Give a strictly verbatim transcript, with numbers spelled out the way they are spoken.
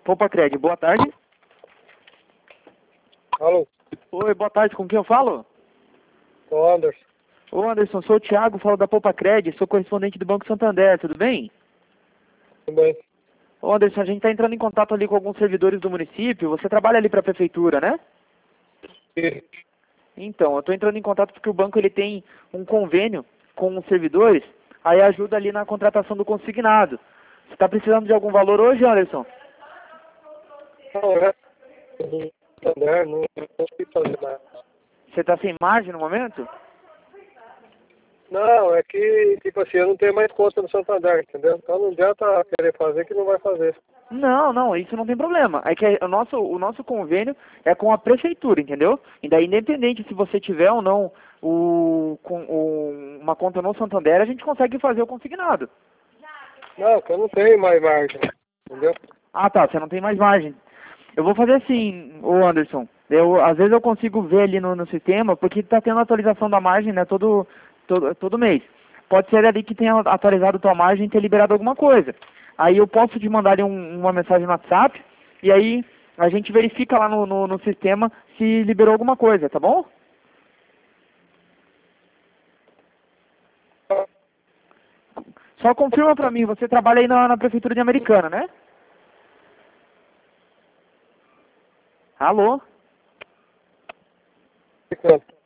Poupa-Cred, boa tarde. Alô? Oi, boa tarde, com quem eu falo? Ô Anderson. Ô Anderson, sou o Thiago, falo da Poupa-Cred, sou correspondente do Banco Santander, tudo bem? Tudo bem? Ô Anderson, a gente está entrando em contato ali com alguns servidores do município, você trabalha ali para a prefeitura, né? E, Então, eu estou entrando em contato porque o banco ele tem um convênio com os servidores, aí ajuda ali na contratação do consignado. Você está precisando de algum valor hoje, Anderson? não, é. Santander, não consigo fazer nada. Você está sem margem no momento? Não, é que, tipo assim, eu não tenho mais conta no Santander, entendeu? Então não adianta querer fazer que não vai fazer. Não, não, isso não tem problema. É que o nosso, o nosso convênio é com a prefeitura, entendeu? E daí, independente se você tiver ou não o, com, o, uma conta no Santander, a gente consegue fazer o consignado. Não, que eu não tenho mais margem, entendeu? Ah, tá, você não tem mais margem. Eu vou fazer assim, ô Anderson. Eu, às vezes eu consigo ver ali no, no sistema, porque tá tendo atualização da margem, né, todo, todo, todo mês. Pode ser ali que tenha atualizado tua margem e ter liberado alguma coisa. Aí eu posso te mandar ali um, uma mensagem no WhatsApp, e aí a gente verifica lá no, no, no sistema se liberou alguma coisa, tá bom? Só confirma pra mim, você trabalha aí na, na prefeitura de Americana, né? Alô? Ficando.